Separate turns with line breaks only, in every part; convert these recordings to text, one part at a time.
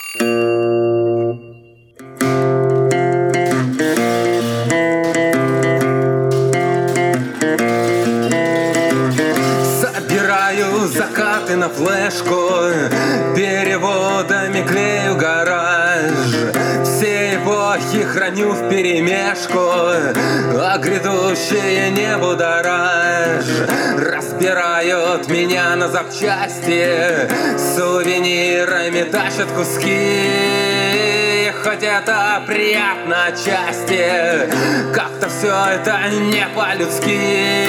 Собираю закаты на флешку, переводами клею гараж. Все эпохи храню вперемешку, а грядущее не будоражь. Разбирают меня на запчасти, сувенирами тащат куски. Хоть это приятно отчасти, как-то все это не по-людски.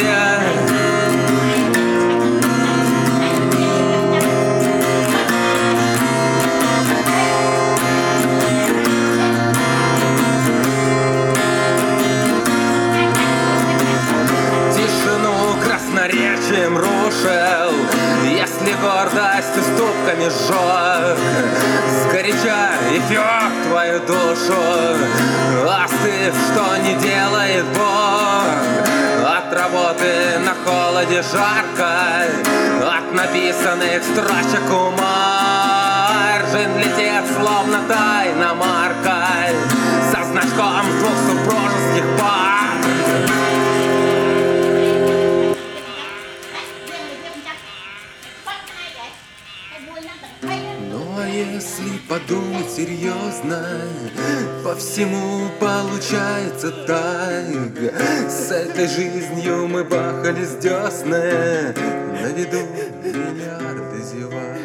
Красноречием рушил, если гордость уступками сжег, сгоряча и пёк твою душу, остыв, что не делает Бог. От работы на холоде жарко, от написанных строчек умар. Жизнь летит словно тайна марка, со значком двух супружеских пар. Ну а если подумать серьезно, по всему получается так. С этой жизнью мы бахали с десны, на виду миллиарды зевак.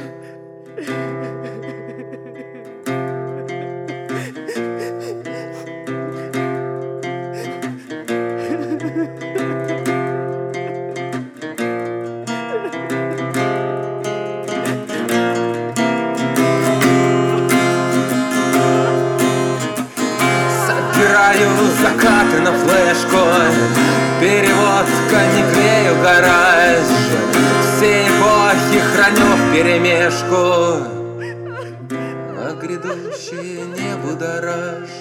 Собираю закаты на флешку, переводками клею гараж. Все эпохи храню вперемешку, а грядущее не будоражь.